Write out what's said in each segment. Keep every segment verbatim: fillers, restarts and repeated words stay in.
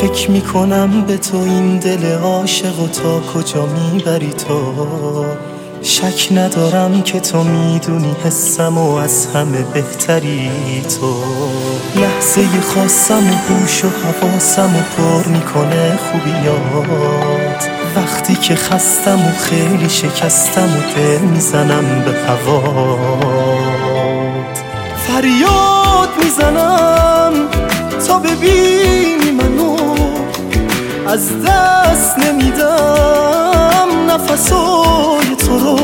فکر میکنم به تو این دل عاشق و تا کجا میبری تو. شک ندارم که تو میدونی حسم و از همه بهتری تو. لحظه خاصم و هوش و حواسم و پر میکنه خوبیات. وقتی که خستم و خیلی شکستم و دل میزنم به هوات. فریاد میزنم تا ببینی منو، از دست نمیدم نفسای تو رو.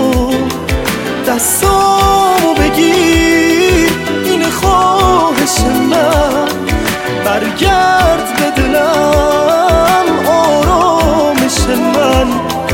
دستامو بگیر این خواهش من، برگرد به دلم آرامش من.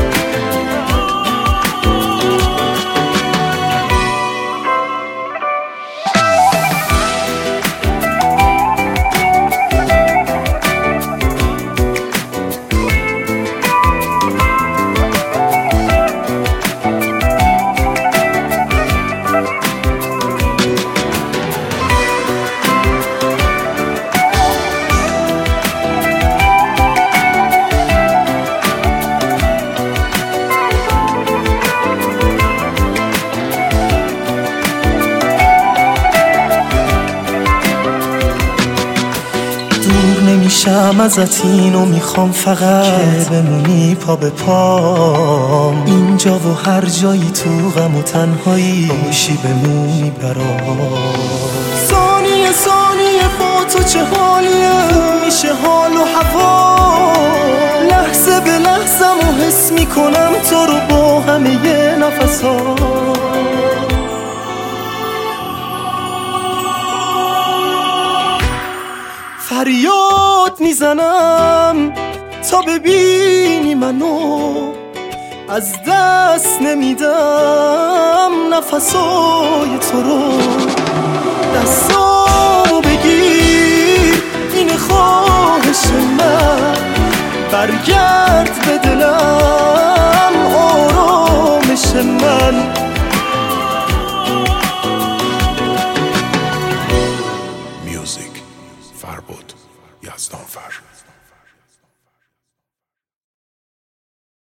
نمیشم ازت اینو میخوام فقط که بمونی پا به پام. اینجا و هر جایی تو غم و تنهایی باشی بمونی برام. ثانیه ثانیه با تو چه حالیه، میشه حال و هوا. لحظه به لحظم و حس میکنم تو رو با همه نفسا. فریاد میزنم تا ببینی منو، از دست نمیدم نفسای تو رو. دستامو بگیر این خواهش